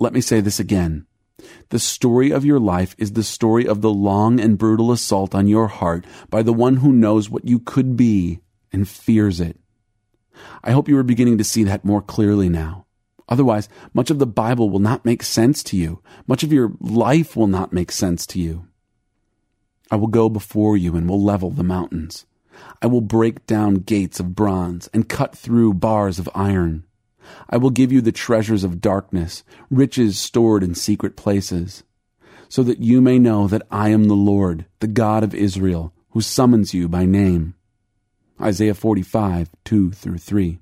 Let me say this again. The story of your life is the story of the long and brutal assault on your heart by the one who knows what you could be and fears it. I hope you are beginning to see that more clearly now. Otherwise, much of the Bible will not make sense to you. Much of your life will not make sense to you. I will go before you and will level the mountains. I will break down gates of bronze and cut through bars of iron. I will give you the treasures of darkness, riches stored in secret places, so that you may know that I am the Lord, the God of Israel, who summons you by name. Isaiah 45, 2-3.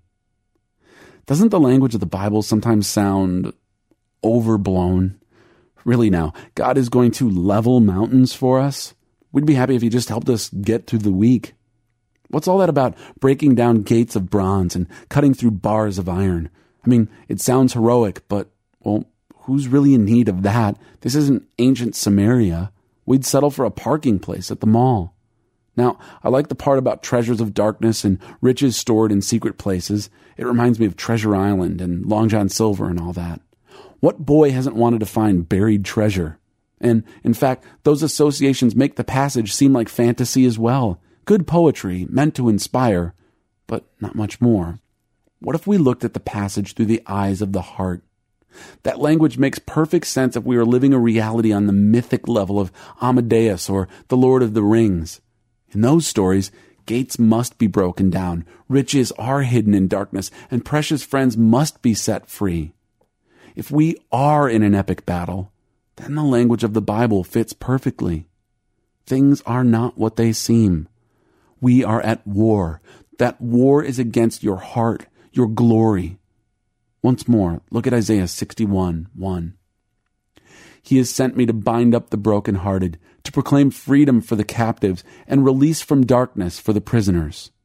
Doesn't the language of the Bible sometimes sound overblown? Really now, God is going to level mountains for us? We'd be happy if He just helped us get through the week. What's all that about breaking down gates of bronze and cutting through bars of iron? I mean, it sounds heroic, but, well, who's really in need of that? This isn't ancient Samaria. We'd settle for a parking place at the mall. Now, I like the part about treasures of darkness and riches stored in secret places. It reminds me of Treasure Island and Long John Silver and all that. What boy hasn't wanted to find buried treasure? And, in fact, those associations make the passage seem like fantasy as well. Good poetry, meant to inspire, but not much more. What if we looked at the passage through the eyes of the heart? That language makes perfect sense if we are living a reality on the mythic level of Amadeus or the Lord of the Rings. In those stories, gates must be broken down, riches are hidden in darkness, and precious friends must be set free. If we are in an epic battle, then the language of the Bible fits perfectly. Things are not what they seem. We are at war. That war is against your heart, your glory. Once more, look at Isaiah 61:1. He has sent me to bind up the brokenhearted, to proclaim freedom for the captives and release from darkness for the prisoners,